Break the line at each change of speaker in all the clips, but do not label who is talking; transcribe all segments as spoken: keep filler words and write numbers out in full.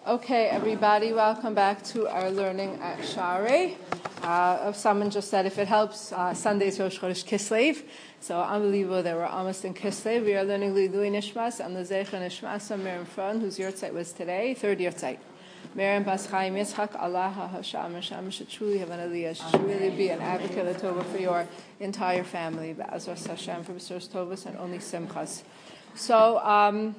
Okay, everybody, welcome back to our learning at Sha'arei. Uh, someone just said if it helps, uh, Sunday's Rosh Chodesh Kislev. So unbelievable that we're almost in Kislev. We are learning Lidui Nishmas and the Zecher Nishmas of Miriam Fron, whose yahrzeit was today, third yahrzeit. Miriam Bas Chaim Yitzchak, Allah HaSham Hashem should truly have an aliyah, should really be an advocate of Tova for your entire family. Ba'azras Hashem for B'suras Tovas and only Simchas. So um,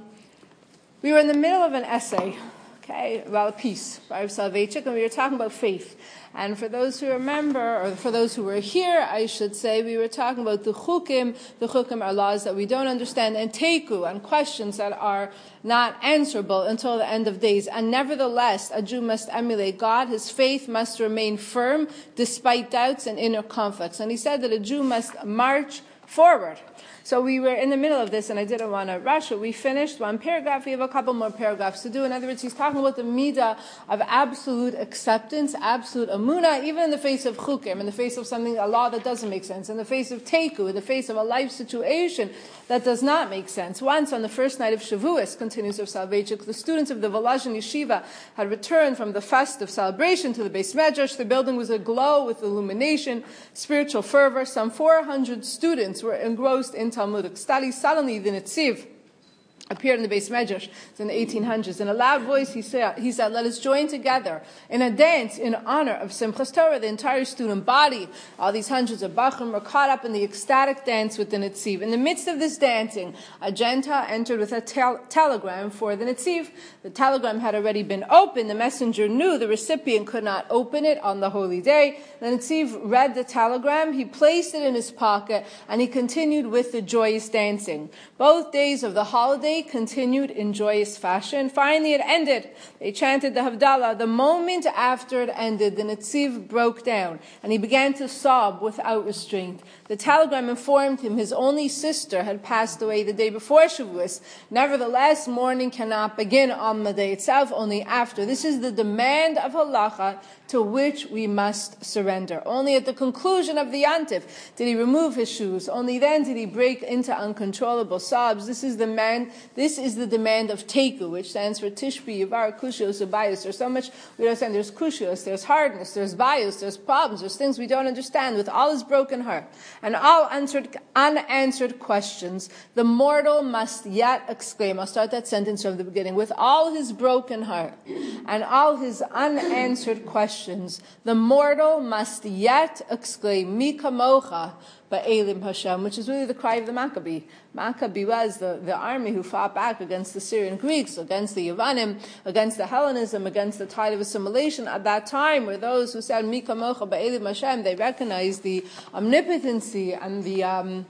we were in the middle of an essay. Okay, about peace, Rav Soloveitchik, and we were talking about faith. And for those who remember, or for those who were here, I should say, we were talking about the chukim. The chukim are laws that we don't understand, and teku, and questions that are not answerable until the end of days. And nevertheless, a Jew must emulate God. His faith must remain firm despite doubts and inner conflicts. And he said that a Jew must march forward. So we were in the middle of this, and I didn't want to rush it. We finished one paragraph. We have a couple more paragraphs to do. In other words, he's talking about the midah of absolute acceptance, absolute amuna, even in the face of chukim, in the face of something, a law that doesn't make sense, in the face of teku, in the face of a life situation that does not make sense. Once, on the first night of Shavuos, continues of Soloveitchik, the students of the Volozhin Yeshiva had returned from the festive celebration to the Beis Medrash. The building was aglow with illumination, spiritual fervor. Some four hundred students were engrossed in Talmudic study. Suddenly, the Netziv appeared in the Beis Medrash in the eighteen hundreds. In a loud voice, he said, he said, "Let us join together in a dance in honor of Simchas Torah." The entire student body, all these hundreds of Bachrim, were caught up in the ecstatic dance with the Netziv. In the midst of this dancing, a Gentile entered with a tel- telegram for the Netziv. The telegram had already been opened. The messenger knew the recipient could not open it on the holy day. The Netziv read the telegram, he placed it in his pocket, and he continued with the joyous dancing. Both days of the holiday continued in joyous fashion. Finally, it ended. They chanted the Havdalah. The moment after it ended, the Netziv broke down, and he began to sob without restraint. The telegram informed him his only sister had passed away the day before Shavuos. Nevertheless, mourning cannot begin on the day itself, only after. This is the demand of halacha to which we must surrender. Only at the conclusion of the yantif did he remove his shoes. Only then did he break into uncontrollable sobs. This is the man. This is the demand of teku, which stands for tishbi, yavar, kushios, and bios. There's so much we don't understand. There's kushios, there's hardness, there's bios, there's problems, there's things we don't understand. With all his broken heart and all answered, unanswered questions, the mortal must yet exclaim. I'll start that sentence from the beginning. With all his broken heart and all his unanswered questions, the mortal must yet exclaim, Mi kamocha ba'elim Hashem, which is really the cry of the Maccabee. Maccabee was the, the army who fought back against the Syrian Greeks, against the Yavanim, against the Hellenism, against the tide of assimilation. At that time, were those who said, Mi kamocha ba'elim Hashem, they recognized the omnipotency and the um,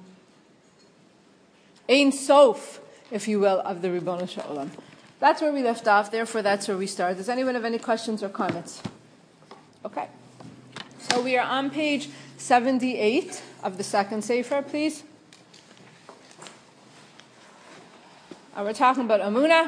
Ein Sof, if you will, of the Ribono Shel Olam. That's where we left off, therefore that's where we start. Does anyone have any questions or comments? Okay. So we are on page seventy-eight of the second Sefer, please. And we're talking about Amunah.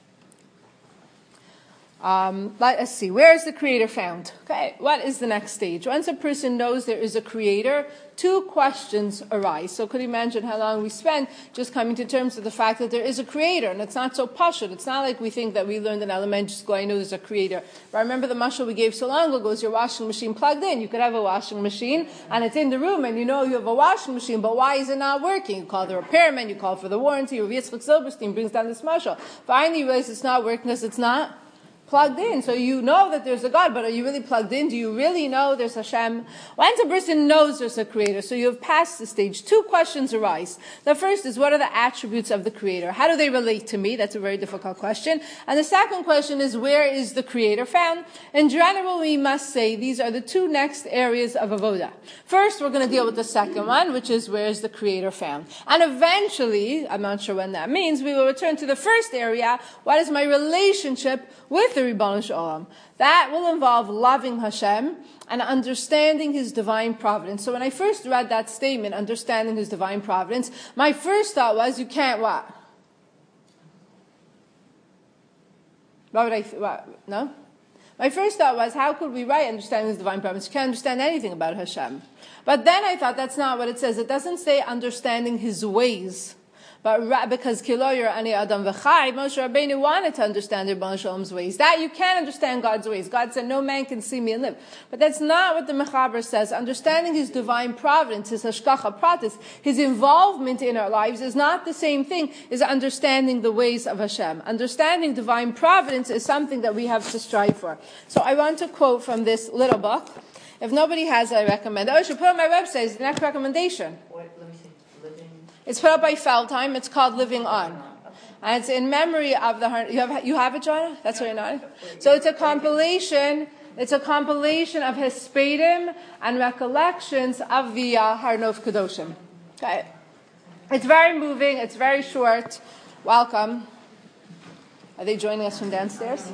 Um, let us see. Where is the Creator found? Okay. What is the next stage? Once a person knows there is a Creator, two questions arise. So could you imagine how long we spend just coming to terms with the fact that there is a Creator, and it's not so pashut. It's not like we think that we learned in elementary school, I know there's a Creator. But I remember the mashal we gave so long ago is your washing machine plugged in. You could have a washing machine, and it's in the room, and you know you have a washing machine, but why is it not working? You call the repairman, you call for the warranty, Rav Yitzchak Silberstein brings down this mashal. Finally you realize it's not working because it's not plugged in. So you know that there's a God, but are you really plugged in? Do you really know there's Hashem? Once a person knows there's a Creator, so you have passed the stage, two questions arise. The first is, what are the attributes of the Creator? How do they relate to me? That's a very difficult question. And the second question is, where is the Creator found? In general, we must say these are the two next areas of avodah. First, we're going to deal with the second one, which is, where is the Creator found? And eventually, I'm not sure when that means, we will return to the first area. What is my relationship with the Ribono Shel Olam? That will involve loving Hashem and understanding His divine providence. So when I first read that statement, understanding His divine providence, my first thought was, you can't what? What would I, th- what? No? My first thought was, how could we write understanding His divine providence? You can't understand anything about Hashem. But then I thought, that's not what it says. It doesn't say understanding His ways, But because Kiloyer Ani Adam V'chai, Moshe Rabbeinu wanted to understand Rebbeinu Shalom's ways. That you can understand God's ways. God said, no man can see me and live. But that's not what the Mechaber says. Understanding His divine providence, His Hashgacha Pratis, His involvement in our lives is not the same thing as understanding the ways of Hashem. Understanding divine providence is something that we have to strive for. So I want to quote from this little book. If nobody has it, I recommend it. Oh, I should put it on my website. It's the next recommendation.
What, let me see. Living.
It's put up by Feldheim. It's called Living On. And it's in memory of the... You have, you have it, Joanna? That's what you're not? So it's a compilation... It's a compilation of Hespedim and recollections of the uh, Har Nof Kedoshim. Okay. It's very moving. It's very short. Welcome. Are they joining us from downstairs?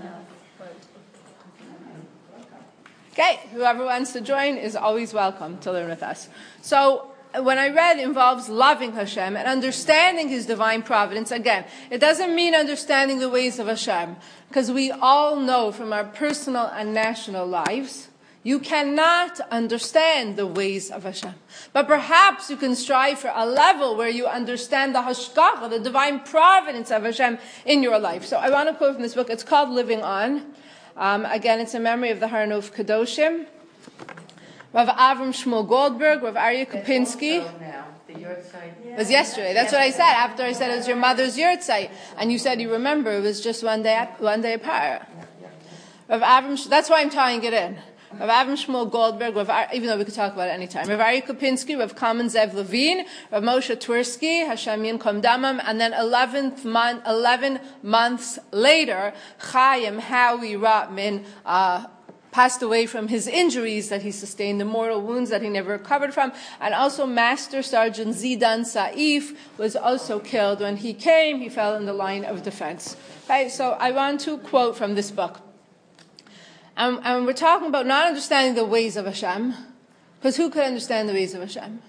Okay, whoever wants to join is always welcome to learn with us. So, when I read involves loving Hashem and understanding His divine providence, again, it doesn't mean understanding the ways of Hashem, because we all know from our personal and national lives, you cannot understand the ways of Hashem. But perhaps you can strive for a level where you understand the hashgacha, the divine providence of Hashem in your life. So I want to quote from this book. It's called Living On. Um, again, it's a memory of the Har Nof Kedoshim. Rav Avram Shmuel Goldberg, Rav Aryeh Kupinski.
Now, the yahrzeit.
It was yesterday. That's what I said. After I said it was your mother's yahrzeit, and you said you remember it was just one day, one day apart. Rav Avram. That's why I'm tying it in. Rav Avram Shmuel Goldberg, Rav Ar, even though we could talk about it anytime. Rav Aryeh Kupinski, Rav Kalman Zev Levine, Rav Moshe Twersky, Hashem Yinkom Damam, and then eleventh month, eleven months later, Chaim Howie Rotman uh, passed away from his injuries that he sustained, the mortal wounds that he never recovered from, and also Master Sergeant Zidan Saif was also killed when he came. He fell in the line of defense. Okay, so I want to quote from this book. And, and we're talking about not understanding the ways of Hashem, because who could understand the ways of Hashem?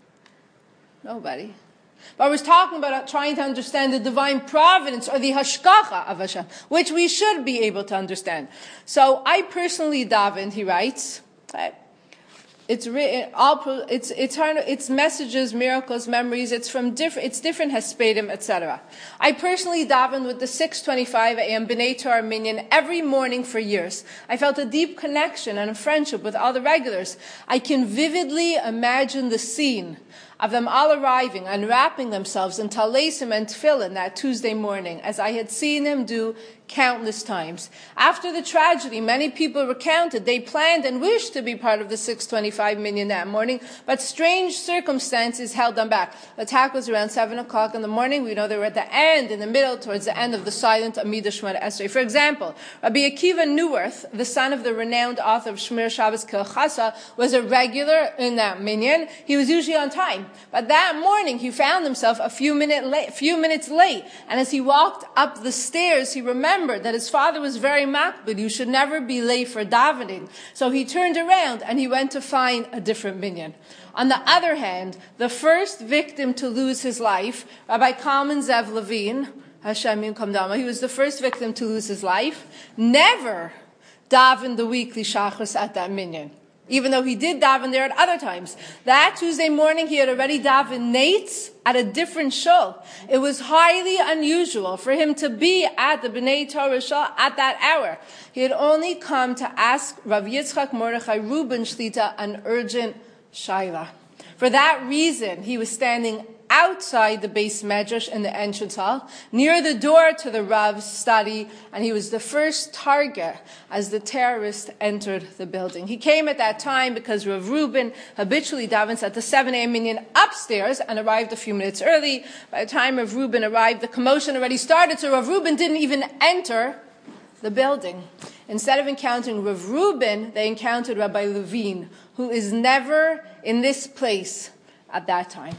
Nobody. But we're talking about trying to understand the divine providence or the hashgacha of Hashem, which we should be able to understand. So I personally davened, he writes, okay, it's written, all, it's, it's, it's messages, miracles, memories, it's from different, it's different hespedim, et cetera. I personally davened with the six twenty-five a.m. B'nai Torah Minyan every morning for years. I felt a deep connection and a friendship with all the regulars. I can vividly imagine the scene of them all arriving, unwrapping themselves in talesim and tefillin that Tuesday morning, as I had seen them do countless times. After the tragedy, many people recounted they planned and wished to be part of the six twenty-five minyan that morning, but strange circumstances held them back. The attack was around seven o'clock in the morning. We know they were at the end, in the middle, towards the end of the silent Amidah Shemona Esrei. For example, Rabbi Akiva Neuwirth, the son of the renowned author of Shmir Shabbos Kilchasa, was a regular in that minyan. He was usually on time. But that morning, he found himself a few, minute late, few minutes late. And as he walked up the stairs, he remembered that his father was very makbid. You should never be late for davening. So he turned around and he went to find a different minyan. On the other hand, the first victim to lose his life, Rabbi Kalman Zev Levine, Hashem Yinkom Dama, he was the first victim to lose his life, never davened the weekly shachris at that minyan, even though he did daven there at other times. That Tuesday morning, he had already davened nates at a different shul. It was highly unusual for him to be at the B'nai Torah shul at that hour. He had only come to ask Rav Yitzchak Mordechai Rubin Shlita an urgent shayla. For that reason, he was standing outside the base medrash in the entrance hall, near the door to the Rav's study, and he was the first target as the terrorist entered the building. He came at that time because Rav Rubin habitually davens at the seven a.m. minyan upstairs and arrived a few minutes early. By the time Rav Rubin arrived, the commotion already started, so Rav Rubin didn't even enter the building. Instead of encountering Rav Rubin, they encountered Rabbi Levine, who is never in this place at that time.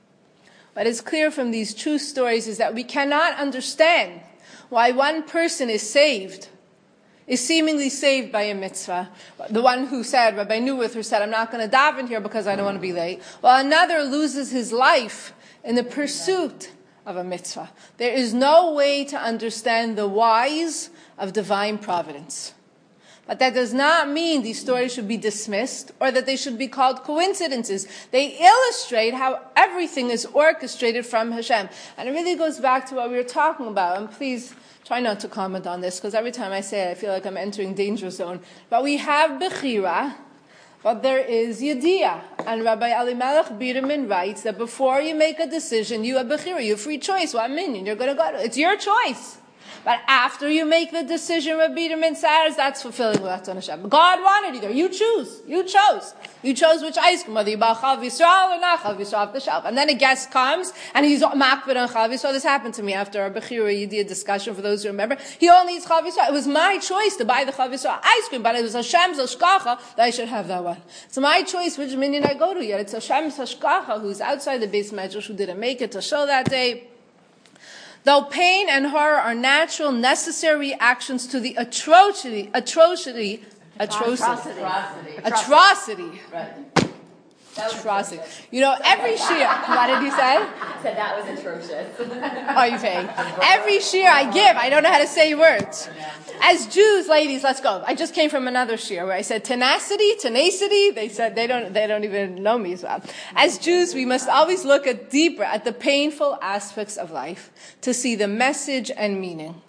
What is clear from these true stories is that we cannot understand why one person is saved, is seemingly saved by a mitzvah. The one who said, Rabbi Neuwirth, who said, I'm not going to daven here because I don't want to be late. While another loses his life in the pursuit of a mitzvah. There is no way to understand the whys of divine providence. But that does not mean these stories should be dismissed or that they should be called coincidences. They illustrate how everything is orchestrated from Hashem. And it really goes back to what we were talking about. And please try not to comment on this, because every time I say it, I feel like I'm entering danger zone. But we have Bechira, but there is Yediyah. And Rabbi Elimelech Biderman writes that before you make a decision, you have Bechira, you have free choice. What minion you're going to go to. It's your choice. But after you make the decision, Rabbi Biderman says, that's fulfilling Ratzon Hashem. God wanted you there. You choose. You chose. You chose which ice cream, whether you bought Chav Yisrael or not Chav Yisrael off the shelf. And then a guest comes, and he's makbid on Chav Yisrael. This happened to me after our Bechira Yediyah discussion, for those who remember. He only eats Chav Yisrael. It was my choice to buy the Chav Yisrael ice cream, but it was Hashem's Hashkacha that I should have that one. It's my choice which minion I go to, yet it's Hashem's Hashkacha who's outside the base medrash who didn't make it to show that day. Though pain and horror are natural, necessary reactions to the atrocity, atrocity, atrocity,
Atrocity.
atrocity,
Right.
atrocity. You know, every Shia, what did you say?
I said that was atrocious.
Oh, you paying? Every Shia I give, I don't know how to say words. As Jews, ladies, let's go. I just came from another Shia where I said tenacity, tenacity. They said they don't, they don't even know me as well. As Jews, we must always look at deeper at the painful aspects of life to see the message and meaning.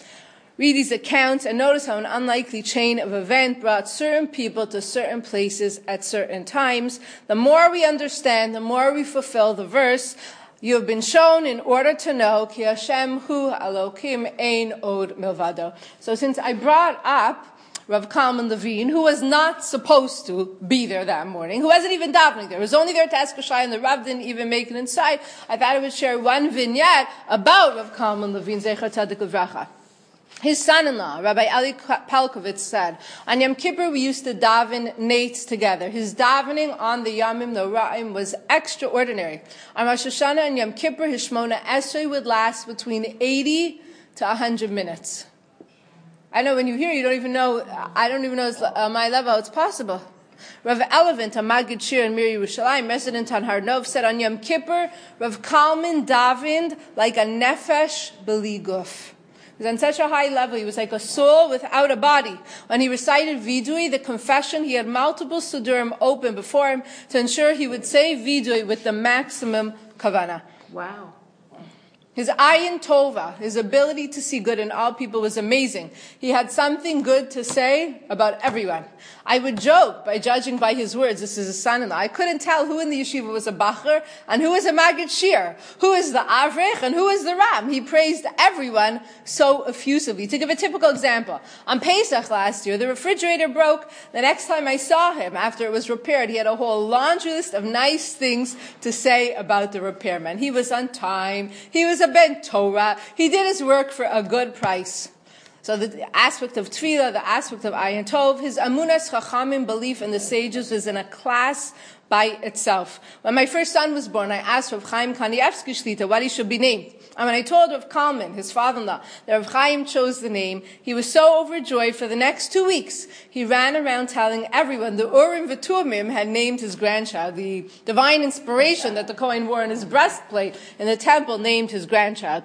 Read these accounts and notice how an unlikely chain of events brought certain people to certain places at certain times. The more we understand, the more we fulfill the verse, you have been shown in order to know, Ki Hashem hu Elokim ein od milvado. So since I brought up Rav Kalman Levine, who was not supposed to be there that morning, who wasn't even davening there, he was only there to ask a shai, and the Rav didn't even make it inside, I thought I would share one vignette about Rav Kalman Levine, Zecher Tzadik Livracha. His son-in-law, Rabbi Eli Pelkovitz, said, on Yom Kippur we used to daven nates together. His davening on the Yamim Noraim was extraordinary. On Rosh Hashanah and Yom Kippur, his Shmona Esrei would last between eighty to one hundred minutes. I know when you hear, you don't even know, I don't even know at uh, my level it's possible. Rav Elevant, a Magid Shir in Mir Yerushalayim, resident on Har Nov, said on Yom Kippur, Rav Kalman davened like a nefesh b'li guf. He was on such a high level, he was like a soul without a body. When he recited Vidui, the confession, he had multiple Sudurim open before him to ensure he would say Vidui with the maximum kavana.
Wow.
His ayin tova, his ability to see good in all people was amazing. He had something good to say about everyone. I would joke by judging by his words, this is his son-in-law. I couldn't tell who in the yeshiva was a bacher and who was a Magid Shir, who is the avrech and who is the ram. He praised everyone so effusively. To give a typical example, on Pesach last year, the refrigerator broke. The next time I saw him, after it was repaired, he had a whole laundry list of nice things to say about the repairman. He was on time. He was a ben Torah. He did his work for a good price. So the aspect of Tefillah, the aspect of Ayin Tov, his Amunas Chachamim, belief in the sages, was in a class by itself. When my first son was born, I asked Rav Chaim Kanievsky Shlita what he should be named. And when I told Rav Kalman, his father-in-law, that Rav Chaim chose the name, he was so overjoyed for the next two weeks. He ran around telling everyone the Urim V'Tumim had named his grandchild. The divine inspiration that the Kohen wore in his breastplate in the temple named his grandchild.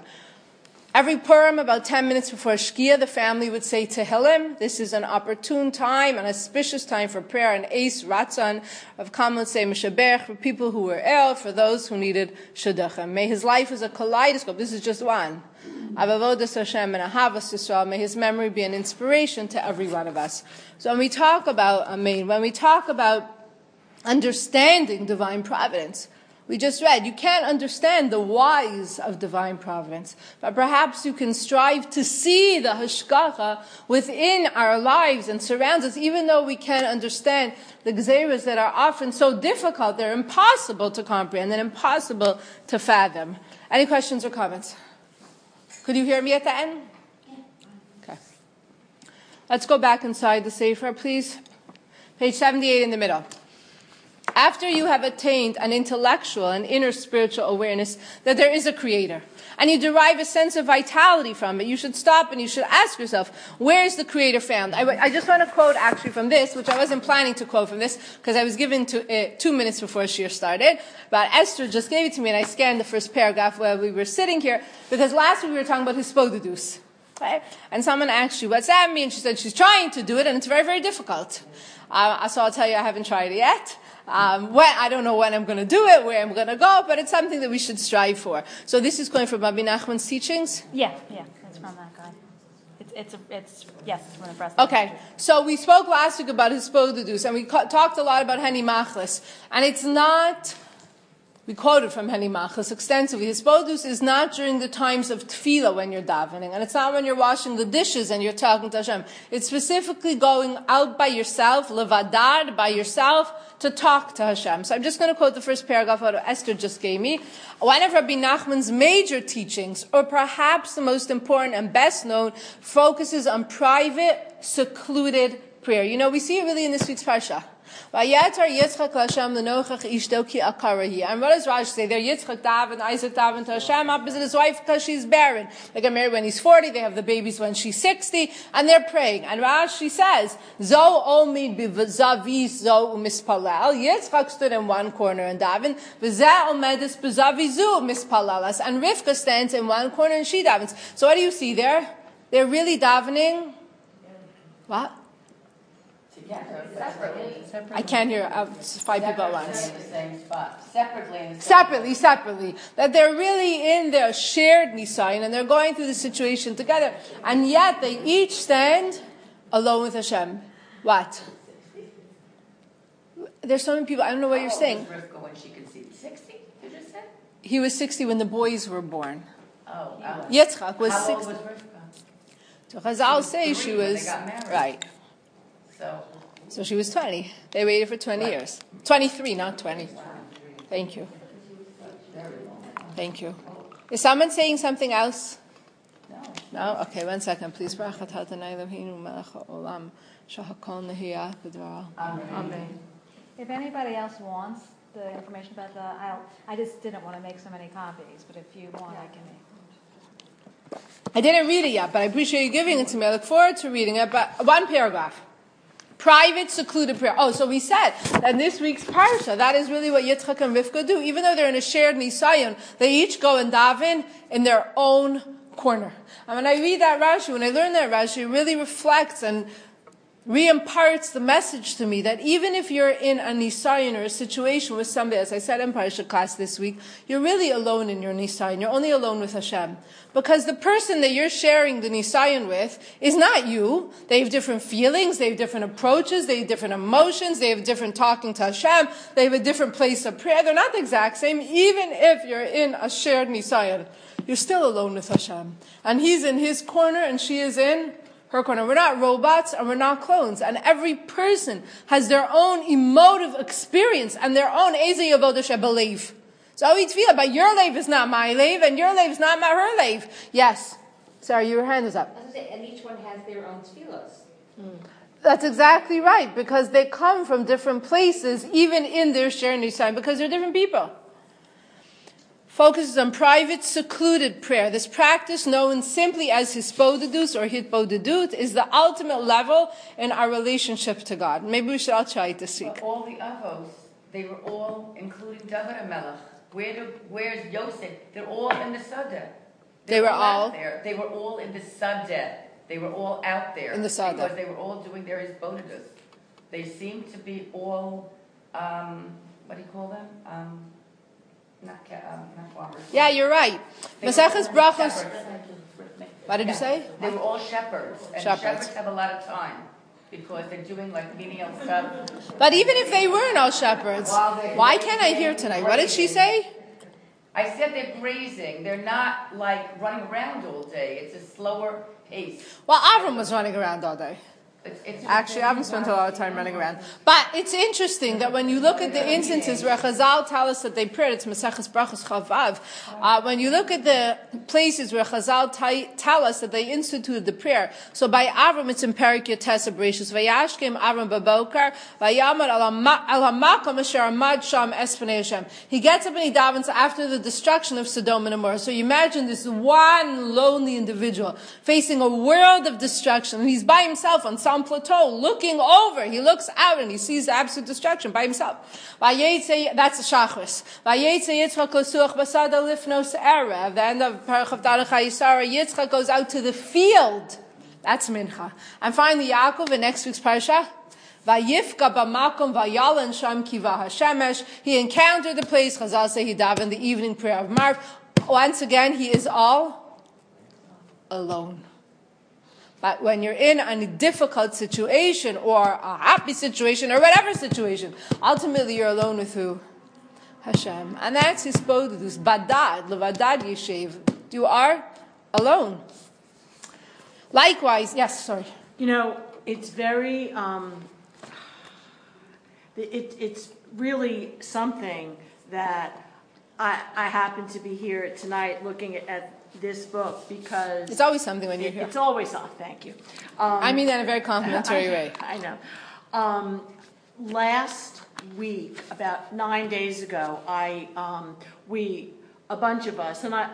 Every Purim, about ten minutes before Shkia, the family would say Tehillim. This is an opportune time, an auspicious time for prayer, and Eis Ratzon. Rav Kalman would say Meshaberch for people who were ill, for those who needed Shidduchim. May his life as a kaleidoscope, this is just one, of Avodas Hashem and Ahavas Yisrael. May his memory be an inspiration to every one of us. So when we talk about Amen, when we talk about understanding divine providence, we just read, you can't understand the whys of divine providence, but perhaps you can strive to see the hashgacha within our lives and surrounds us, even though we can't understand the gzeras that are often so difficult, they're impossible to comprehend and impossible to fathom. Any questions or comments? Could you hear me at the end? Okay. Let's go back inside the Sefer, please. Page seventy-eight in the middle. After you have attained an intellectual and inner spiritual awareness that there is a creator, and you derive a sense of vitality from it, you should stop and you should ask yourself, where is the creator found? I, I just want to quote actually from this, which I wasn't planning to quote from this, because I was given to, uh, two minutes before Shir started, but Esther just gave it to me and I scanned the first paragraph while we were sitting here, because last week we were talking about Hispodedus. Right? And someone asked you, what's that mean? She said she's trying to do it, and it's very, very difficult. Uh, so I'll tell you, I haven't tried it yet. Um, when, I don't know when I'm going to do it, where I'm going to go, but it's something that we should strive for. So this is going from Rabbi Nachman's teachings?
Yeah, yeah, it's from that guy. It's, it's, a, it's yes, it's from the breast.
Okay, so we spoke last week about Hispodadus, and we co- talked a lot about Heni Machlis, and it's not... We quoted from Heni Machlis extensively. Hispodadus is not during the times of tefillah when you're davening, and it's not when you're washing the dishes and you're talking to Hashem. It's specifically going out by yourself, levadad, by yourself, to talk to Hashem. So I'm just going to quote the first paragraph out of Esther just gave me. One of Rabbi Nachman's major teachings, or perhaps the most important and best known, focuses on private, secluded prayer. You know, we see it really in this week's parsha. And what does Rashi say? There Yitzchak davened, Isaac davened to Hashem opposite his wife because she's barren. They get married when he's forty, they have the babies when she's sixty, and they're praying. And Rashi says, Zo omid b'zavi zo umispalel. Yitzchak stood in one corner and davened, V'zeh omedis b'zavi zu mispalelas. And Rivka stands in one corner and she davens. So what do you see there? They're really davening. What?
Separately.
I can't hear uh, five people at once.
In the same spot. Separately in the same
Separately, separately. That they're really in their shared nisayon and they're going through the situation together. And yet they each stand alone with Hashem. What? There's so many people, I don't know what you're saying.
How old was Rivka when she conceived? sixty, you just said?
He was sixty when the boys were born.
Oh, oh.
Yitzchak was
How
sixty.
old was Rivka?
So Chazal say
three
she
when
was,
they got married.
right.
So,
So she was twenty. They waited for twenty years. twenty-three, not twenty. Thank you. Thank you. Is someone saying something else?
no.
No? Okay, one second, please. Amen.
If anybody else wants the information about the, I'll, I just didn't want to make so many copies, but if you want, I can make.
I didn't read it yet, but I appreciate you giving it to me. I look forward to reading it. But one paragraph. Private, secluded prayer. Oh, so we said that in this week's parsha, that is really what Yitzchak and Rivka do. Even though they're in a shared nisayon, they each go and daven in their own corner. And when I read that Rashi, when I learn that Rashi, it really reflects and re-imparts the message to me that even if you're in a nisayon or a situation with somebody, as I said in Parsha class this week, you're really alone in your nisayon. You're only alone with Hashem. Because the person that you're sharing the nisayon with is not you. They have different feelings, they have different approaches, they have different emotions, they have different talking to Hashem, they have a different place of prayer. They're not the exact same. Even if you're in a shared nisayon, you're still alone with Hashem. And He's in His corner and she is in her corner. We're not robots and we're not clones. And every person has their own emotive experience and their own Eze Yavodah Shebelev. So we tefillah, but your lave is not my lave and your lave is not my her lave. Yes. Sorry, your hand is up.
I was going to say, and each one has their own tefillahs.
Mm. That's exactly right, because they come from different places, even in their shared nisayon, because they're different people. Focuses on private, secluded prayer. This practice, known simply as hispodadus or hitbodedut, is the ultimate level in our relationship to God. Maybe we should all try it this week.
But all the avos, they were all, including David HaMelech. Where do, where's Yosef? They're all in the Sadeh.
They were all
out there. They were all in the Sadeh. They were all out there
in the Sadeh
because they were all doing their hisbodedus. They seemed to be all, um, what do you call them? Um, Not, um, not farmers.
Yeah, you're right. Maseches Brachos. What did you say?
They were all shepherds, and
shepherds.
shepherds have a lot of time because they're doing like menial stuff.
But even if they weren't all shepherds, why can't I hear tonight? What did she say?
I said they're grazing. They're not like running around all day. It's a slower pace.
Well, Avram was running around all day.
It's, it's
Actually, I haven't spent a lot of time running around. But it's interesting that when you look at the instances where Chazal tell us that they prayed, it's Maseches Brachos Chavav. Uh, when you look at the places where Chazal t- tell us that they instituted the prayer, so by Avram it's in Perik Yates Abrishus, Vayashkim Avram Babokar, Vayamar al Hamakom Asher Amad Sham Espanei Hashem. He gets up and he davens after the destruction of Sodom and Gomorrah. So you imagine this one lonely individual facing a world of destruction, and he's by himself on some place Michlato, looking over. He looks out and he sees the absolute destruction by himself. That's the Shachris. At the end of Parach of Darach HaYisara, Yitzchak goes out to the field. That's Mincha. And finally, Yaakov in next week's Parsha, Vayifka b'makom vayalan sham kiva hashemesh. He encountered the place. Chazal say he davened the evening prayer of Marv. Once again, he is all alone. But when you're in a difficult situation or a happy situation or whatever situation, ultimately you're alone with who? Hashem. And that's his bodus. Badad, levadad yeshev. You are alone. Likewise, yes, sorry.
You know, it's very, um, it, it's really something that I, I happen to be here tonight looking at, at this book because...
It's always something when you're
it,
here.
It's always on, thank you. Um,
I mean that in a very complimentary
I,
way.
I know. Um, last week, about nine days ago, I, um, we, a bunch of us, and I,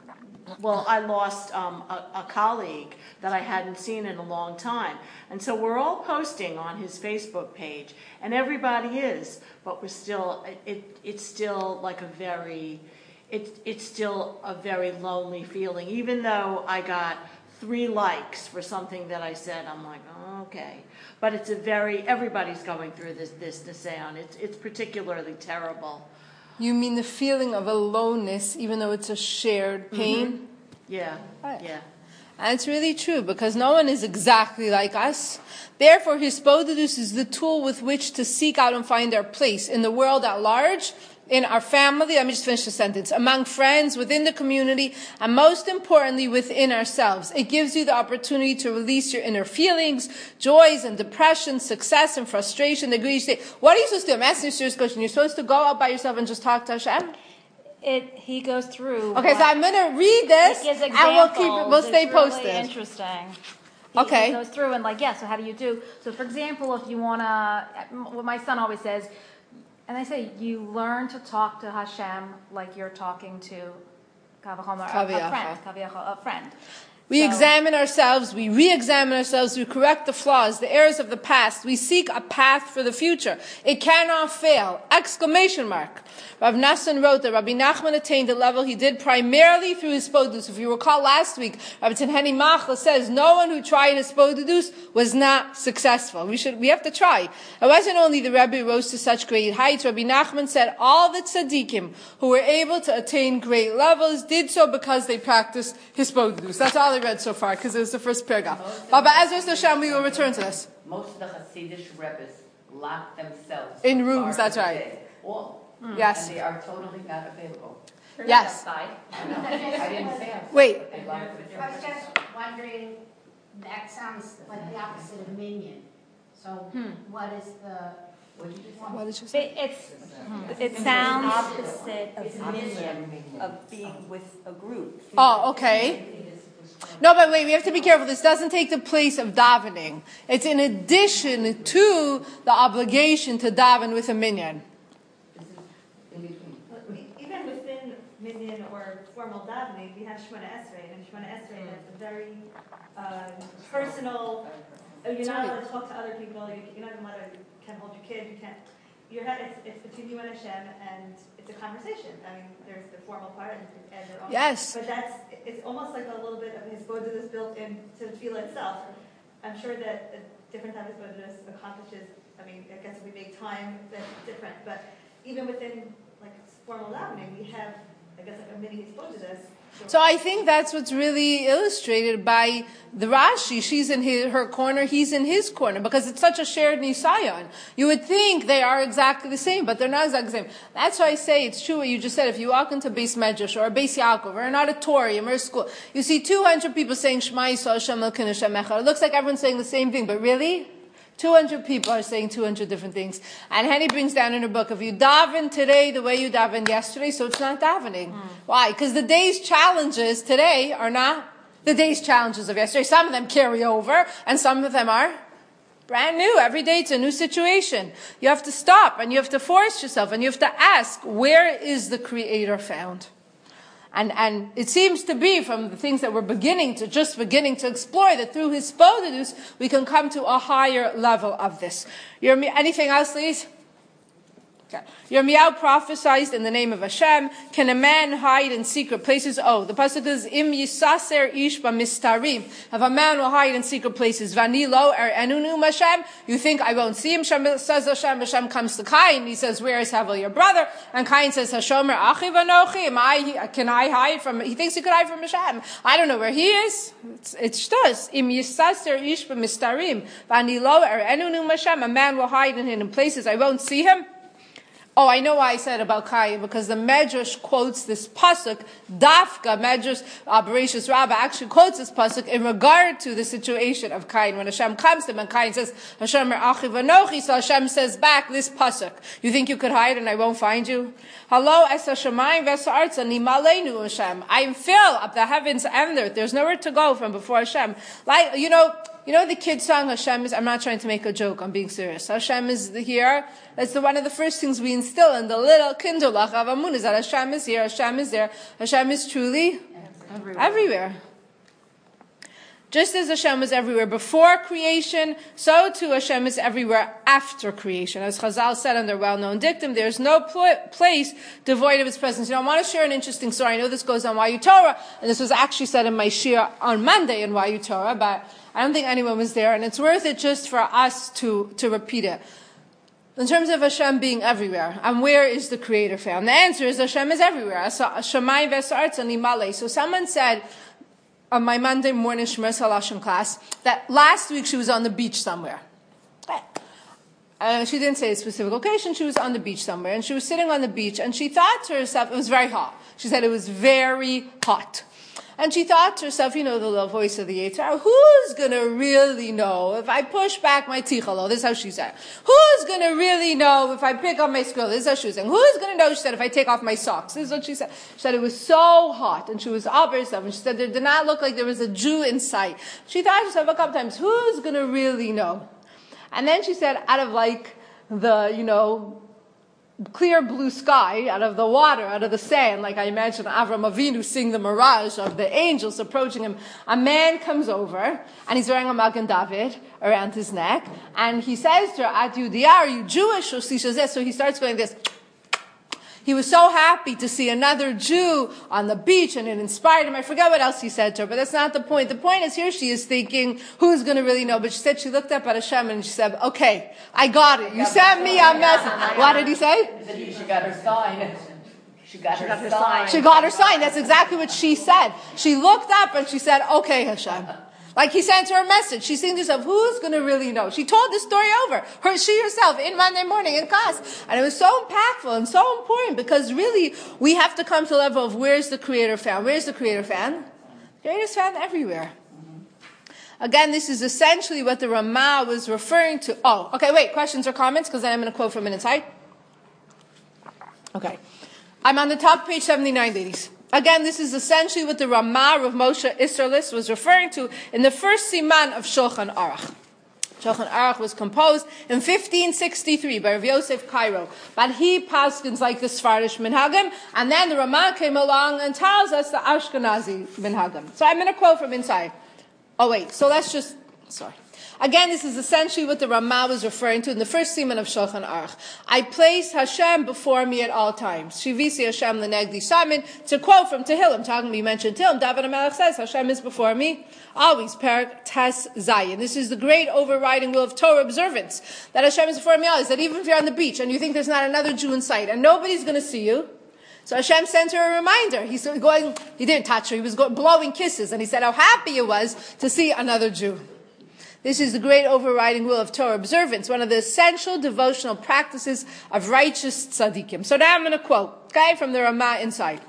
well, I lost um, a, a colleague that I hadn't seen in a long time. And so we're all posting on his Facebook page, and everybody is, but we're still, it, it's still like a very, it, it's still a very lonely feeling. Even though I got three likes for something that I said, I'm like, oh, okay. But it's a very, everybody's going through this, this Nisayon. It's, it's particularly terrible.
You mean the feeling of aloneness, even though it's a shared pain?
Mm-hmm. Yeah,
right.
yeah.
And it's really true, because no one is exactly like us. Therefore, Hisbodedus is the tool with which to seek out and find our place in the world at large, in our family, let me just finish the sentence, among friends, within the community, and most importantly, within ourselves. It gives you the opportunity to release your inner feelings, joys and depression, success and frustration. The Greeks say, what are you supposed to do? I'm asking you a serious question. You're supposed to go out by yourself and just talk to Hashem?
It, he goes through.
Okay, so I'm going to read this, and we'll keep it, we'll stay
it's
posted.
Really interesting. He,
okay.
He goes through and like, yeah, so how do you do? So for example, if you want to, what my son always says, and I say, you learn to talk to Hashem like you're talking to Kavachomer, a friend, a friend.
We
so,
examine ourselves, we re-examine ourselves, we correct the flaws, the errors of the past. We seek a path for the future. It cannot fail! Exclamation mark. Rav Nassan wrote that Rabbi Nachman attained a level he did primarily through his spodus. If you recall last week, Rabbi Tenheni Machla says no one who tried his spodus was not successful. We should, we have to try. It wasn't only the Rebbe who rose to such great heights. Rabbi Nachman said all the tzaddikim who were able to attain great levels did so because they practiced his spodus. That's all I read so far, because it was the first paragraph. Baba Ezra Hashem, we will return to this.
Most of the Hasidic Rebbes lock themselves
in rooms. That's right.
All.
Mm. Yes.
And they are totally not available.
They're
yes.
Not outside.
I know. I didn't say outside.
Wait.
I was just wondering, that sounds like the opposite of minion. So hmm. what is the... What did you say?
What did you say?
It, it's, it sounds...
opposite of minion, of being with a group.
Oh, okay. No, but wait, we have to be careful. This doesn't take the place of davening. It's in addition to the obligation to daven with a minyan.
Even within minyan or formal davening, we have Shemona Esrei, and Shemona Esrei that's a very uh, personal. You're not allowed to talk to other people. You're not allowed to can't hold your kid. You can't. You're, it's, it's between you and Hashem, and it's a conversation. I mean, there's the formal part and, and their own.
Yes.
But that's, it's almost like a little bit of his bodhidus built into the tefillah itself. I'm sure that a different type of bodhidus accomplishes, I mean, I guess if we make time, that's different. But even within, like, formal davening, we have, I guess, like a mini bodhidus.
So I think that's what's really illustrated by the Rashi. She's in his, her corner, he's in his corner, because it's such a shared nisayon. You would think they are exactly the same, but they're not exactly the same. That's why I say it's true what you just said. If you walk into Beis Medrash or a Beis Yaakov or an auditorium or a school, you see two hundred people saying Shema Yisrael Hashem Elokeinu Hashem Echad. It looks like everyone's saying the same thing, but really? two hundred people are saying two hundred different things. And Henny brings down in her book, if you daven today the way you davened yesterday, so it's not davening. Mm. Why? Because the day's challenges today are not the day's challenges of yesterday. Some of them carry over, and some of them are brand new. Every day it's a new situation. You have to stop, and you have to force yourself, and you have to ask, where is the Creator found? And, and it seems to be from the things that we're beginning to, just beginning to explore, that through his spodidus, we can come to a higher level of this. You're, anything else, please? Okay. Yirmiyahu prophesied in the name of Hashem. Can a man hide in secret places? Oh, the pasuk is Im yisaser ish b'mistarim. If a man will hide in secret places, vani lo er enunu Hashem. You think I won't see him? Shem says Hashem. Hashem comes to Cain. He says, "Where is Havel, your brother?" And Cain says, "Hashomer achi v'anochi." Am I? Can I hide from? He thinks he could hide from Hashem. I don't know where he is. It's, it's shtus. Im yisaser ish b'mistarim. Vani lo er enunu Hashem. A man will hide in hidden places. I won't see him. Oh, I know why I said about Cain, because the Medrash quotes this pasuk, Dafka, Medrash, uh, Bereshis Rabbah actually quotes this pasuk in regard to the situation of Cain. When Hashem comes to him and Cain says, Hashem achi v'anochi, so Hashem says back this pasuk, you think you could hide and I won't find you? Hello, es hashamayim v'esa'artza nimalenu Hashem. I am filled up the heavens and the earth. There's nowhere to go from before Hashem. Like, you know, You know the kid song Hashem is, I'm not trying to make a joke, I'm being serious. Hashem is here. That's the, one of the first things we instill in the little kindulach of Amun is that Hashem is here, Hashem is there. Hashem is truly everywhere. everywhere. Just as Hashem is everywhere before creation, so too Hashem is everywhere after creation. As Chazal said in their well-known dictum, there's no pl- place devoid of His presence. You know, I want to share an interesting story. I know this goes on Y U Torah, and this was actually said in my shir on Monday in Y U Torah, but I don't think anyone was there, and it's worth it just for us to, to repeat it. In terms of Hashem being everywhere, and where is the Creator found? The answer is Hashem is everywhere. Shamayim v'esartz animale. So someone said on my Monday morning Shmer Salashim class that last week she was on the beach somewhere. Uh, she didn't say a specific location, she was on the beach somewhere, and she was sitting on the beach, and she thought to herself, it was very hot. She said it was very hot. And she thought to herself, you know, the little voice of the Yetzirah, who's going to really know if I push back my tichalo? This is how she said. Who's going to really know if I pick up my skirt? This is how she was saying. Who's going to know, she said, if I take off my socks? This is what she said. She said it was so hot, and she was up herself, and she said there did not look like there was a Jew in sight. She thought to herself a couple times, who's going to really know? And then she said, out of like the, you know, clear blue sky, out of the water, out of the sand, like I imagine Avram Avinu seeing the mirage of the angels approaching him, a man comes over, and he's wearing a Magen David around his neck, and he says to her, At Yudiah, are you Jewish? So she says this, so he starts going this. He was so happy to see another Jew on the beach, and it inspired him. I forget what else he said to her, but that's not the point. The point is here she is thinking, who's going to really know? But she said she looked up at Hashem and she said, okay, I got it. You sent me a message. What did he say?
She got her sign. She got, she her, got her sign. sign.
She got her sign. That's exactly what she said. She looked up and she said, okay, Hashem. Like he sent her a message. She's thinking to herself, who's going to really know? She told the story over. Her, she herself, in Monday morning in class. And it was so impactful and so important because really we have to come to the level of where's the Creator found? Where's the Creator found? The Creator's found everywhere. Again, this is essentially what the Ramah was referring to. Oh, okay, wait, questions or comments? Because then I'm going to quote from an inside. Okay. I'm on the top page seventy-nine, ladies. Again, this is essentially what the Ramah of Moshe Isserlis was referring to in the first siman of Shulchan Aruch. Shulchan Aruch was composed in fifteen sixty-three by Rav Yosef Cairo, but he paskins like the Sfardish Minhagim, and then the Ramah came along and tells us the Ashkenazi Minhagim. So I'm going to quote from inside. Oh wait, so let's just, sorry. Again, this is essentially what the Ramah was referring to in the first siman of Shulchan Aruch. I place Hashem before me at all times. Shivisi Hashem lenegdi samin. It's a quote from Tehillim. Talking, we mentioned Tehillim. David HaMelech says, Hashem is before me always. Perak Tes Zayin. This is the great overriding will of Torah observance. That Hashem is before me always. That even if you're on the beach and you think there's not another Jew in sight and nobody's going to see you, so Hashem sent her a reminder. He's going, he didn't touch her, he was going, blowing kisses, and he said how happy it was to see another Jew. This is the great overriding will of Torah observance, one of the essential devotional practices of righteous tzaddikim. So now I'm going to quote, okay, from the Ramah inside.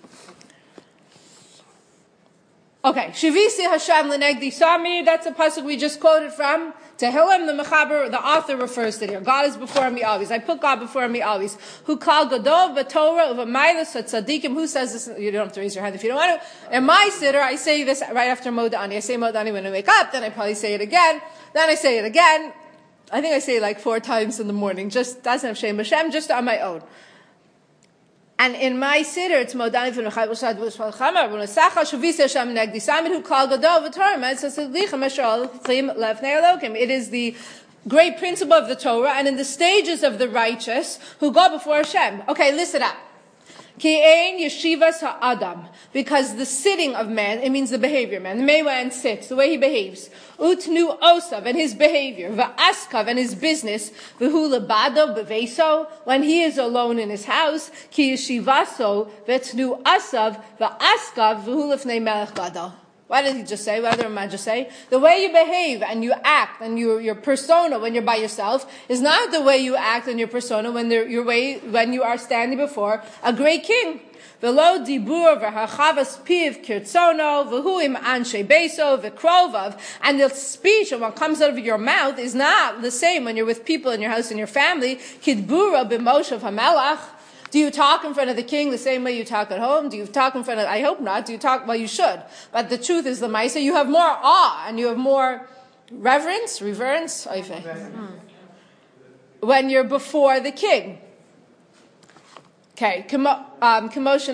Okay, Shivisi Hashem lenegdi sami, that's a pasuk we just quoted from. Tehillim, the Mechaber, the author refers to it here. God is before me always. I put God before me always. Who called Gadol v'Torah u'v'maylas tzaddikim. Who says this? You don't have to raise your hand if you don't want to. In my siddur, I say this right after Modani. I say Modani when I wake up, then I probably say it again. Then I say it again. I think I say it like four times in the morning. Just doesn't have Shem Hashem, just on my own. And in my siddur, it's Modani from the Chayv Shad V'Shval Chamar, Rabbeinu Sacha, Shavisa Hashem Negdi Simon, who called Gadol V'Torah, and says, Lichem Asher Aleichem Lefnei Elokim. It is the great principle of the Torah, and in the stages of the righteous who go before Hashem. Okay, listen up. Ki ein yeshivas ha'adam, because the sitting of man, it means the behavior, man. The way man sits, the way he behaves. Utnu osav, and his behavior. Va'askav, and his business. V'hu lebado beveso, when he is alone in his house. Ki yeshivaso, v'tnu asav, va'askav, v'hu lefnei melech gadol. Why did he just say? What did the man just say? The way you behave and you act and your your persona when you're by yourself is not the way you act and your persona when your way when you are standing before a great king. V'lo dibur v'hachavas piv kirtzono v'hu im anshe beso v'krovav, and the speech and what comes out of your mouth is not the same when you're with people in your house and your family. Kidbura b'moshav hamelach. Do you talk in front of the king the same way you talk at home? Do you talk in front of, I hope not. Do you talk, well you should. But the truth is the Maisa, you have more awe and you have more reverence, reverence, mm. when you're before the king. Okay. When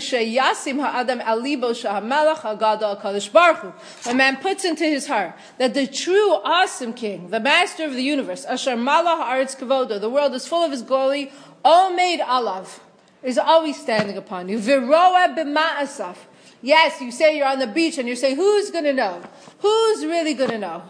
man puts into his heart that the true awesome king, the master of the universe, Asher Malach Haaretz Kavodo, the world is full of his glory, Omeid Alav, is always standing upon you. Viroa b'ma'asaf. Yes, you say you're on the beach and you say, who's going to know? Who's really going to know?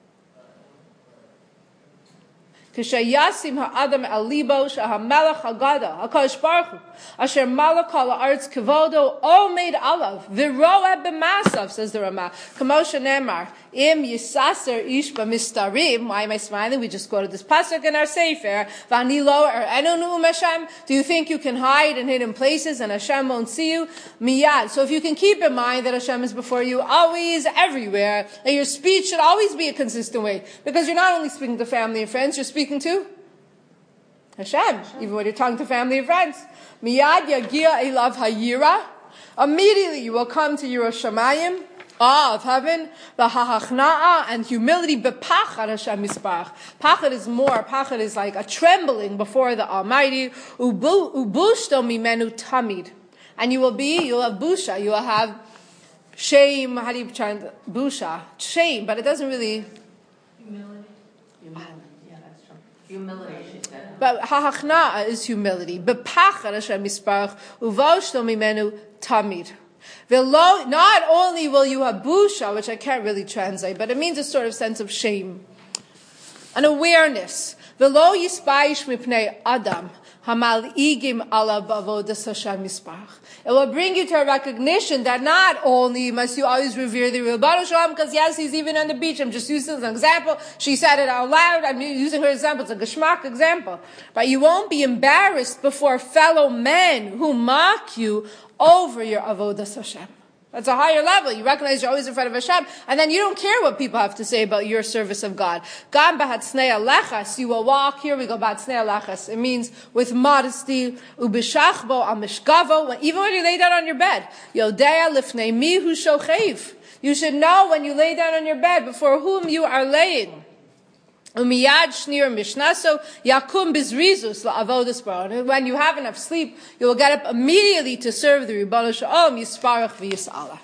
Kishayasim ha'adam alibo shahamelach hagada hakadosh baruch hu asher malach al haaretz kavodo omeid alav v'roa b'masav, says the Rama. Kamosha nemar im yisaser ish b'mistarim. Why am I smiling? We just quoted this pasuk in our sefer. V'ani lo er'enu nu'um Hashem. Do you think you can hide in hidden places and Hashem won't see you? Miyad. So if you can keep in mind that Hashem is before you, always, everywhere, and your speech should always be a consistent way, because you're not only speaking to family and friends, you're speaking to Hashem, Hashem, even when you're talking to family and friends. Miyad yagia elav hayira. Immediately you will come to Yiras Shamayim, awe of heaven, v'hahachna'a, and humility, b'pachad Hashem Yisparach. Pachad is more, pachad is like a trembling before the Almighty, ubushto mimenu tamid. And you will be, you'll have busha, you will have shame, how do you try to, busha, shame, but it doesn't really...
Humility. Humility. Humility, she said.
But hahachna'a is humility. B'pachad Hashem Yisparach, uvoshto mimenu tamid. Not only will you have busha, which I can't really translate, but it means a sort of sense of shame, an awareness. V'lo yispaish mipnei adam hamal igim ala bavodas Hashem Yisparach. It will bring you to a recognition that not only must you always revere the Ribono Shel Olam, because yes, he's even on the beach. I'm just using an example. She said it out loud. I'm using her example. It's a geschmack example. But you won't be embarrassed before fellow men who mock you over your avodas Hashem. That's a higher level. You recognize you're always in front of Hashem, and then you don't care what people have to say about your service of God. Gam b'hatznei alechas, you will walk. Here we go, b'hatznei alechas. It means with modesty. Ubishachbo al mishkavo. Even when you lay down on your bed, yodea lifnei mi hu shochev. You should know when you lay down on your bed before whom you are laying. Umiyad shnir mishnaso yakum bizrizus la'avodas baruch. When you have enough sleep, you will get up immediately to serve the Ribono Shel Olam yisparach v'yis'alach.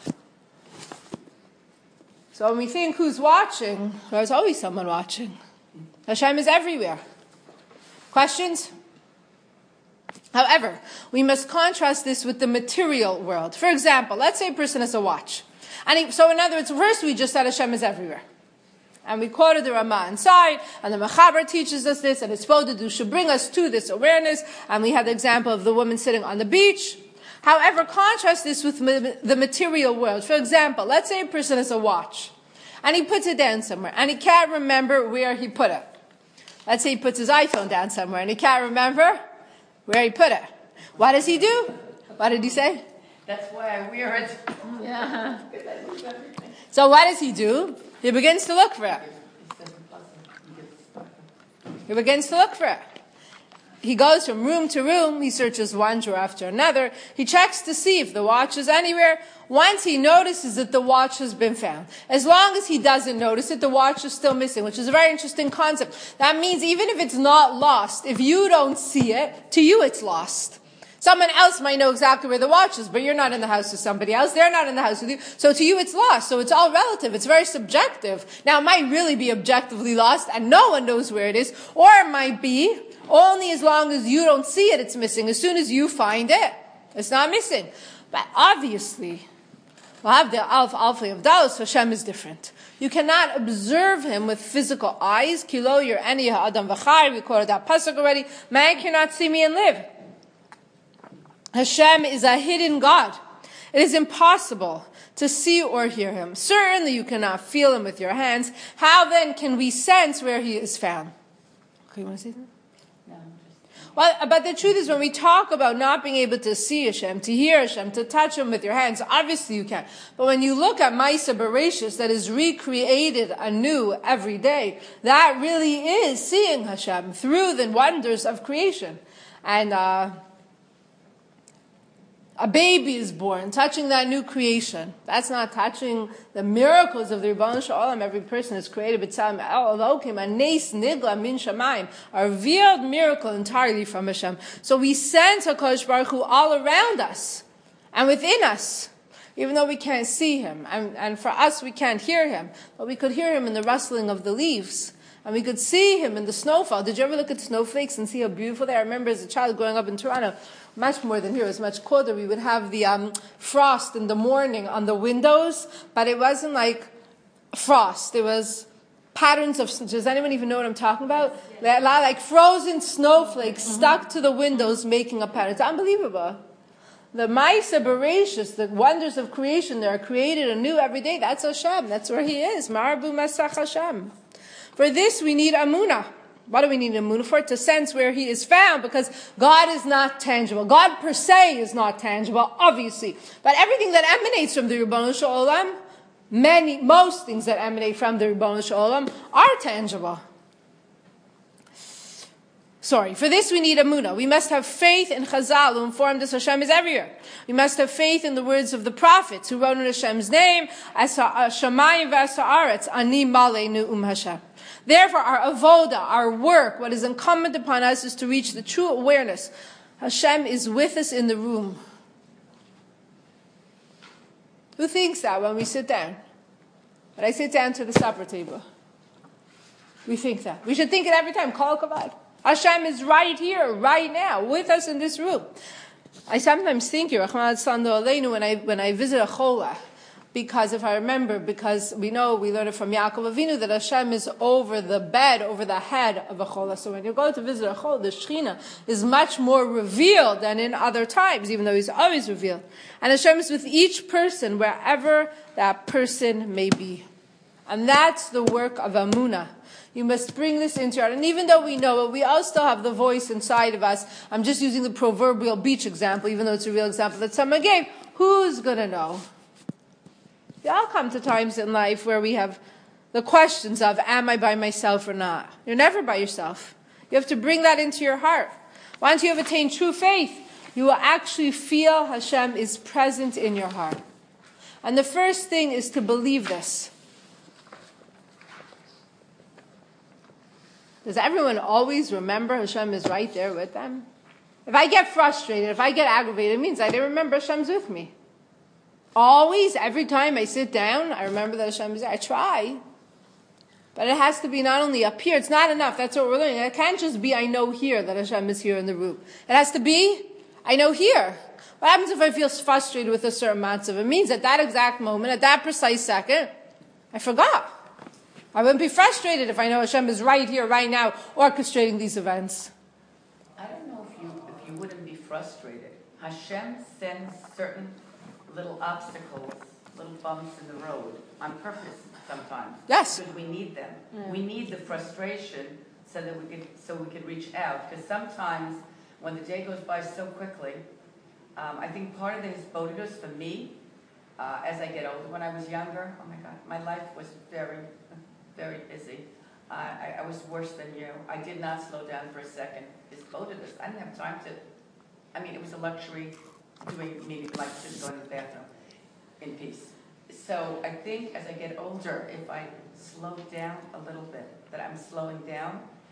So when we think who's watching, there's always someone watching. Hashem is everywhere. Questions? However, we must contrast this with the material world. For example, let's say a person has a watch. And he, so in other words, first we just said Hashem is everywhere. And we quoted the Rama inside, and the Mechaber teaches us this, and it's supposed to should bring us to this awareness. And we had the example of the woman sitting on the beach. However, contrast this with the material world. For example, let's say a person has a watch, and he puts it down somewhere, and he can't remember where he put it. Let's say he puts his iPhone down somewhere, and he can't remember where he put it. What does he do? What did he say?
That's why I wear it.
Yeah. So what does he do? He begins to look for it. He begins to look for it. He goes from room to room. He searches one drawer after another. He checks to see if the watch is anywhere. Once he notices that the watch has been found. As long as he doesn't notice it, the watch is still missing, which is a very interesting concept. That means even if it's not lost, if you don't see it, to you it's lost. Someone else might know exactly where the watch is, but you're not in the house with somebody else. They're not in the house with you. So to you, it's lost. So it's all relative. It's very subjective. Now, it might really be objectively lost, and no one knows where it is. Or it might be only as long as you don't see it, it's missing. As soon as you find it, it's not missing. But obviously, we'll have the Alf Alfi of Dallas, Hashem is different. You cannot observe him with physical eyes. Kilo your ani ha'adam v'chai. We quoted that pasuk already. Man cannot see me and live. Hashem is a hidden God. It is impossible to see or hear him. Certainly you cannot feel him with your hands. How then can we sense where he is found? Okay, you want to say something?
No.
Well, but the truth is, when we talk about not being able to see Hashem, to hear Hashem, to touch him with your hands, obviously you can. But when you look at Maisa Bereshis, that is recreated anew every day, that really is seeing Hashem through the wonders of creation. And, uh, a baby is born, touching that new creation. That's not touching the miracles of the Ribono Shel Olam. Every person is created b'tzalem Elokim, a nes nigla min shamayim, a revealed miracle entirely from Hashem. So we sense HaKadosh Baruch Hu all around us and within us, even though we can't see him. And, and for us, we can't hear him. But we could hear him in the rustling of the leaves. And we could see him in the snowfall. Did you ever look at snowflakes and see how beautiful they are? I remember as a child growing up in Toronto, much more than here, it was much colder. We would have the um, frost in the morning on the windows, but it wasn't like frost. It was patterns of, does anyone even know what I'm talking about? Like, like frozen snowflakes mm-hmm. stuck to the windows making a pattern. It's unbelievable. The Maisa Bereshis, the wonders of creation, they are created anew every day. That's Hashem. That's where he is. Marabu Masach Hashem. For this we need Amunah. What do we need Amunah for? To sense where he is found, because God is not tangible. God per se is not tangible, obviously. But everything that emanates from the Ribono Shel Olam, many, most things that emanate from the Ribono Shel Olam are tangible. Sorry, for this we need Amunah. We must have faith in Chazal, who informed us Hashem is everywhere. We must have faith in the words of the prophets, who wrote in Hashem's name, As Shamayim v'as ha'aretz, Ani malei nu'um Hashem. Therefore, our avoda, our work, what is incumbent upon us is to reach the true awareness. Hashem is with us in the room. Who thinks that when we sit down? When I sit down to the supper table, we think that. We should think it every time. Kol kavod. Hashem is right here, right now, with us in this room. I sometimes think, when I when I visit a cholah, because if I remember, because we know, we learned it from Yaakov Avinu, that Hashem is over the bed, over the head of a cholah. So when you go to visit a cholah, the Shekhinah is much more revealed than in other times, even though he's always revealed. And Hashem is with each person, wherever that person may be. And that's the work of Amunah. You must bring this into your heart. And even though we know it, we all still have the voice inside of us. I'm just using the proverbial beach example, even though it's a real example that someone gave. Who's going to know? We all come to times in life where we have the questions of, am I by myself or not? You're never by yourself. You have to bring that into your heart. Once you have attained true faith, you will actually feel Hashem is present in your heart. And the first thing is to believe this. Does everyone always remember Hashem is right there with them? If I get frustrated, if I get aggravated, it means I didn't remember Hashem's with me. Always, every time I sit down, I remember that Hashem is there. I try. But it has to be not only up here. It's not enough. That's what we're learning. It can't just be, I know here that Hashem is here in the room. It has to be, I know here. What happens if I feel frustrated with a certain amount of it? It means at that exact moment, at that precise second, I forgot. I wouldn't be frustrated if I know Hashem is right here, right now, orchestrating these events.
I don't know if you if you wouldn't be frustrated. Hashem sends certain little obstacles, little bumps in the road on purpose sometimes.
Yes.
Because we need them.
Yeah.
We need the frustration so that we could so we could reach out. Because sometimes when the day goes by so quickly, um, I think part of it is bodhidus for me. Uh, as I get older, when I was younger, oh my God, my life was very, very busy. Uh, I, I was worse than you. I did not slow down for a second. It's bodhidus. I didn't have time to. I mean, it was a luxury. Doing meeting like just going to the bathroom in peace. So I think as I get older, if I slow down a little bit, that I'm slowing down,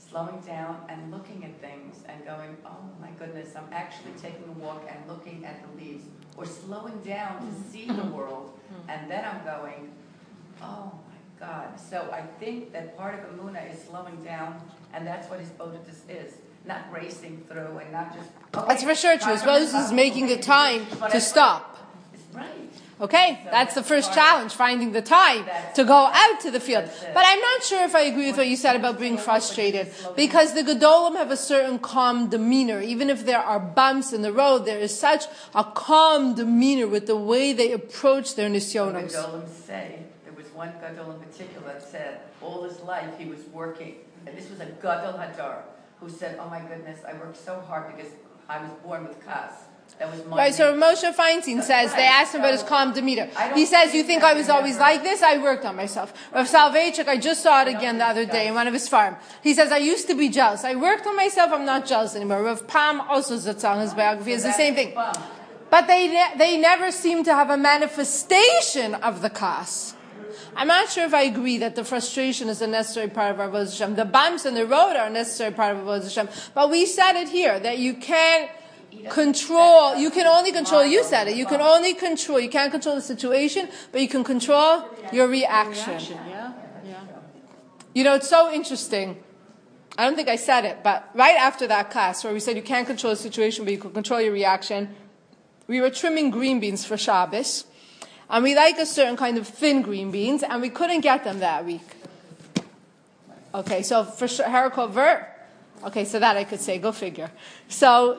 slowing down and looking at things and going, oh my goodness, I'm actually taking a walk and looking at the leaves, or slowing down to see the world, and then I'm going, oh my God. So I think that part of Emunah is slowing down, and that's what his Bodhisattva is, not racing through and not just... Okay,
that's for sure true. His Bodhisattva is making the time to stop.
It's right.
Okay, that's the first challenge, finding the time to go out to the field. But I'm not sure if I agree with what you said about being frustrated, because the Gedolim have a certain calm demeanor. Even if there are bumps in the road, there is such a calm demeanor with the way they approach their nisyonos.
The Gedolim say, there was one Gadol in particular that said all his life he was working, and this was a Gadol Hadar, who said, oh my goodness, I worked so hard because I was born with Kas. That was my
right, so Moshe Feinstein says, right, they asked him about his calm demeanor. He says, you think I was always like this? I worked on myself. Rav Soloveitchik, I just saw it again the other day in one of his farm. He says, I used to be jealous. I worked on myself, I'm not jealous anymore. Rav Pam also Zatzal, his biography, is the same thing. But they ne- they never seem to have a manifestation of the Kas. I'm not sure if I agree that the frustration is a necessary part of our Avodas Hashem. The bumps in the road are a necessary part of Avodas Hashem. But we said it here, that you can't control, you can only control, you said it, you can only control, you can't control the situation, but you can control your reaction.
Yeah, yeah.
You know, it's so interesting. I don't think I said it, but right after that class where we said you can't control the situation, but you can control your reaction, we were trimming green beans for Shabbos, and we like a certain kind of thin green beans, and we couldn't get them that week. Okay, so for Harikot Vert, okay, so that I could say, go figure. So,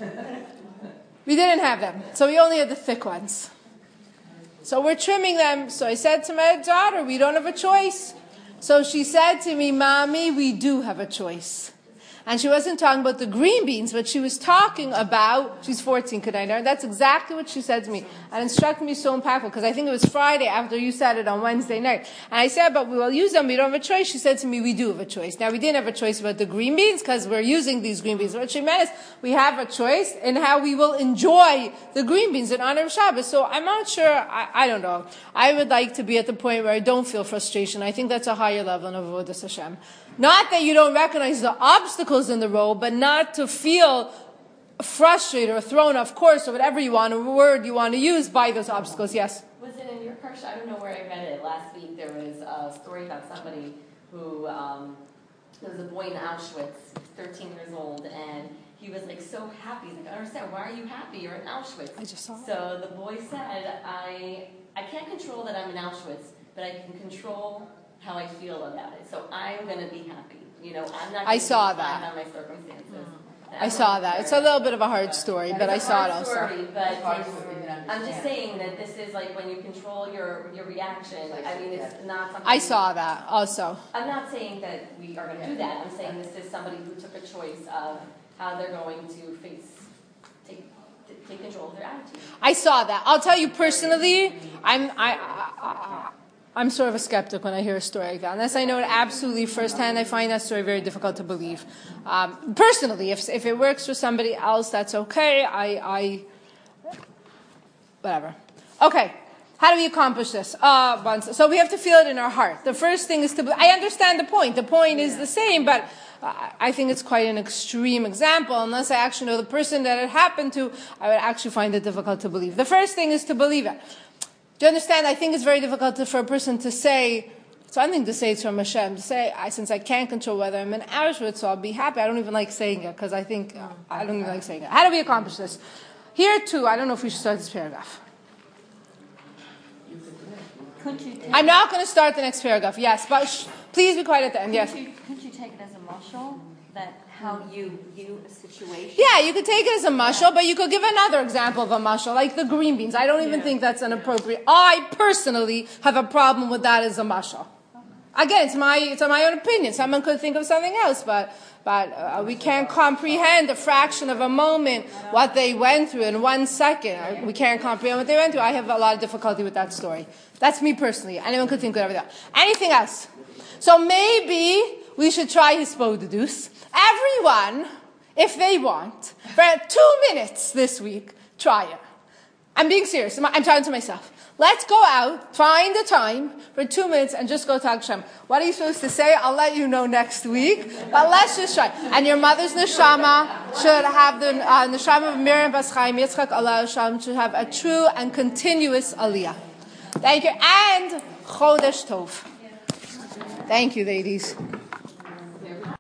we didn't have them. So we only had the thick ones. So we're trimming them. So I said to my daughter, we don't have a choice. So she said to me, Mommy, we do have a choice. And she wasn't talking about the green beans, but she was talking about, she's fourteen, could I know? That's exactly what she said to me. And it struck me so impactful, because I think it was Friday after you said it on Wednesday night. And I said, but we will use them, we don't have a choice. She said to me, we do have a choice. Now, we didn't have a choice about the green beans, because we're using these green beans. What she meant is, we have a choice in how we will enjoy the green beans in honor of Shabbos. So I'm not sure, I, I don't know. I would like to be at the point where I don't feel frustration. I think that's a higher level of Avodas Hashem. Not that you don't recognize the obstacles in the road, but not to feel frustrated or thrown off course or whatever you want, a word you want to use by those obstacles. Yes?
Was it in your parsha? I don't know where I read it. Last week there was a story about somebody who, um, there was a boy in Auschwitz, thirteen years old, and he was like so happy. He's like, I don't understand, why are you happy? You're in Auschwitz.
I just saw it.
So the boy said, I, I can't control that I'm in Auschwitz, but I can control how I feel about it. So I'm going to be happy. You know, I'm not
I saw
going to
that.
on my circumstances. Mm.
I saw that. It's a little bit of a hard story, but I saw it also.
Story, but I'm just saying that this is like when you control your, your reaction. I mean, it's not something...
I saw that also.
I'm not saying that we are going to do that. I'm saying this is somebody who took a choice of how they're going to face, take, take control of their attitude.
I saw that. I'll tell you personally, I'm... I, I, I I'm sort of a skeptic when I hear a story like that. Unless I know it absolutely firsthand, I find that story very difficult to believe. Um, personally, if if it works for somebody else, that's okay. I, I whatever. Okay, how do we accomplish this? Uh, once, so we have to feel it in our heart. The first thing is to... I understand the point. The point is the same, but I think it's quite an extreme example. Unless I actually know the person that it happened to, I would actually find it difficult to believe. The first thing is to believe it. Do you understand? I think it's very difficult to, for a person to say, it's one thing to say it's from Hashem, to say, I, since I can't control whether I'm in Auschwitz, so I'll be happy. I don't even like saying it, because I think, uh, I don't even like saying it. How do we accomplish this? Here too, I don't know if we should start this paragraph. I'm not going to start the next paragraph, yes, but sh- please be quiet at the end, yes.
Couldn't you, couldn't you take it as a mashal, that how you view a situation?
Yeah, you could take it as a mashal, but you could give another example of a mashal, like the green beans. I don't even yeah. think that's an appropriate. I personally have a problem with that as a mashal. Again, it's my it's my own opinion. Someone could think of something else, but but uh, we can't comprehend a fraction of a moment what they went through in one second. We can't comprehend what they went through. I have a lot of difficulty with that story. That's me personally. Anyone could think whatever that. Anything else? So maybe we should try Hisbodedus. Everyone, if they want, for two minutes this week, try it. I'm being serious. I'm talking to myself. Let's go out, find a time for two minutes and just go talk to Hashem. What are you supposed to say? I'll let you know next week. But let's just try. And your mother's neshama should have the uh, neshama of Miriam Bas Chaim Yitzchak Allah Hashem should have a true and continuous aliyah. Thank you. And Chodesh Tov. Thank you, ladies.